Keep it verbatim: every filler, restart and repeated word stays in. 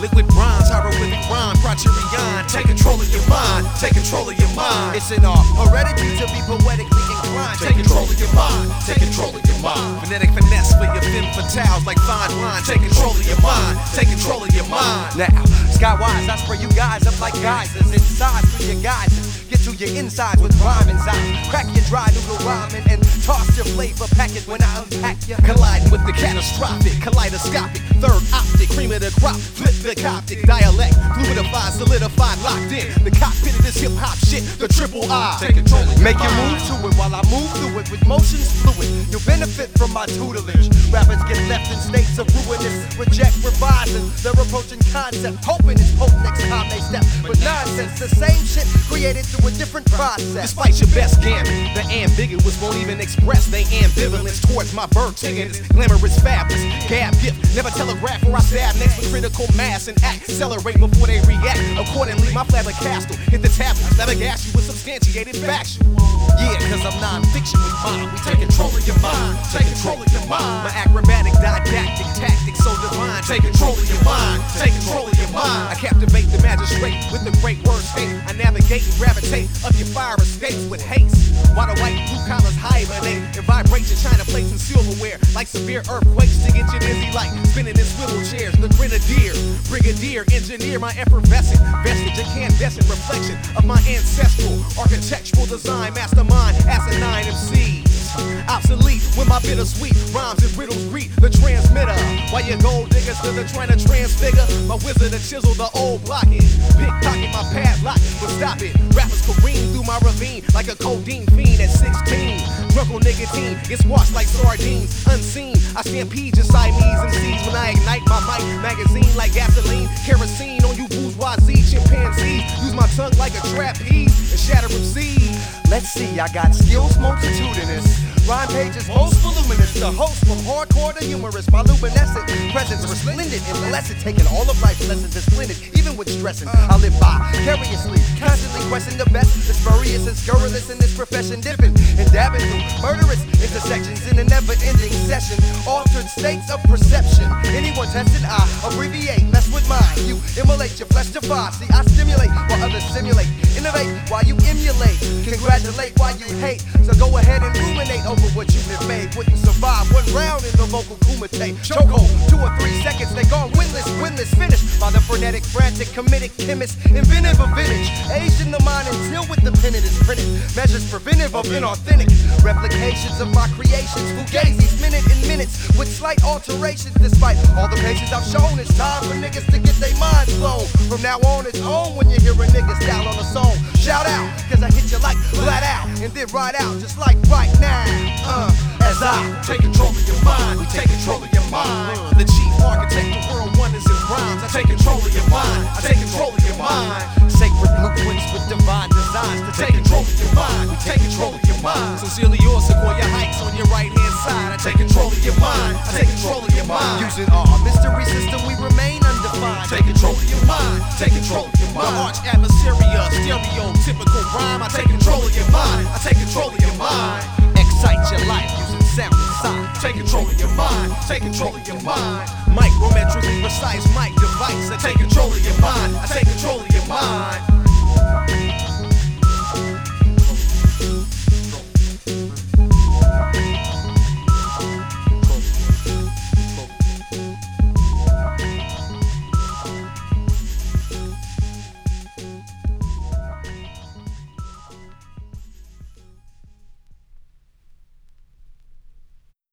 Liquid rhymes, hieroglyphic rhyme, criterion. Take control of your mind, take control of your mind. It's in our heredity to be poetically inclined. Take control of your mind, take control of your mind. Phonetic finesse for your femme fatales like fine wine. Take control of your mind, take control of your mind. Now, skywise, I spray you guys up like geysers. Inside through your guises. Get to your insides with rhyme enzymes. Crack your dry noodle ramen and toss your flavor packet when I unpack you. Colliding with the catastrophic, kaleidoscopic, third optic, cream of the crop, flip the coptic, dialect, fluidified, solidified, locked in. The cockpit of this hip hop shit, the triple I. Take control of your Make you mind. move to it while I move through it with motions fluid. You'll benefit from my tutelage. Rappers get left in states of ruinous, reject revising their approaching concept, hoping it's potent next time they step. But nonsense, the same shit created through a different process. Despite your best gambit, the ambiguous won't even express they ambivalence towards my bird ticket. It's glamorous, fabulous, gab gift. Never telegraph or I stab next with critical mass and accelerate before they react. Accordingly, my flabbergastal hit the tablets, flabbergast you with substantiated factual. Yeah, cause I'm non-fiction with mine. We take control of your mind, take control of your mind. My acrobatic, didactic, tactics so divine. Take control of your mind, take control of your mind. I captivate the magistrate with the great word state. I navigate and gravitate up your fire escapes with haste. While the white blue collars hibernate and vibration, China plates and silverware like severe earthquakes to get you dizzy like spinning in swivel chairs. The grenadier, brigadier, engineer, my effervescent vestige, incandescent reflection of my ancestral architectural design, mastermind, asinine M Cs. Obsolete when my bittersweet rhymes and riddles greet the transmitter. While your gold diggers still are trying to transfigure my wizard to chisel the old blockage. Pickpocket my padlock, but stop it. Rappers careen through my ravine like a codeine fiend at sixteen. Drunk on nicotine, gets washed like sardines. Unseen, I stampede your Siamese M Cs when I ignite my mic magazine like gasoline. Kerosene on you bourgeoisie chimpanzees. Use my tongue like a trapeze and shatter M Cs. Let's see, I got skills multitudinous. Rhyme pages most voluminous. The host from hardcore to humorous. My luminescent presence resplendent and blessed. Taking all of life's lessons and splendid, even with stressing. I live vicariously, constantly questing the best. The spurious and scurrilous in this profession. Dipping and dabbing through murderous intersections in a never-ending session. Altered states of perception. Anyone tested, I abbreviate. Mess with mine. You immolate your flesh to fire. See, I stimulate while others simulate. Innovate while you emulate. Congratulate while you hate. So go ahead and ruminate over what you have made. Wouldn't survive one round in the vocal kumite. Chokehold, two or three seconds, they gone winless, winless, finished by the frenetic, frantic, committed chemist, inventive of vintage, aged in the mind until with the pen it is printed. Measures preventive of inauthentic replications of my creations. Fugazis, minute in minutes with slight alterations. Despite all the patience I've shown, it's time for niggas to get their minds blown. From now on, it's on when you hear a nigga style on a song. Shout out, cause I hit you like flat out, and then right out, just like right now. Uh, as I take control of your mind, we take control of your mind. Uh, the chief architect, the world wonders and rhymes. I take control of your mind, I take control of your mind. Sacred blueprints with divine designs to take control of your mind, we take control of your mind. Sincerely yours, Sequoia Heights on your right hand side. I take control of your mind, I take control of your mind. Using our mystery system, we remain undefined. Take control of your mind, take control of your mind. The arch adversarial, stereotypical rhyme. I take control of your mind, I take control of your mind. Excite your life using sound and sign. Take control of your mind, take control of your mind. Micrometrically precise mic device. I take control of your mind, I take control of your mind.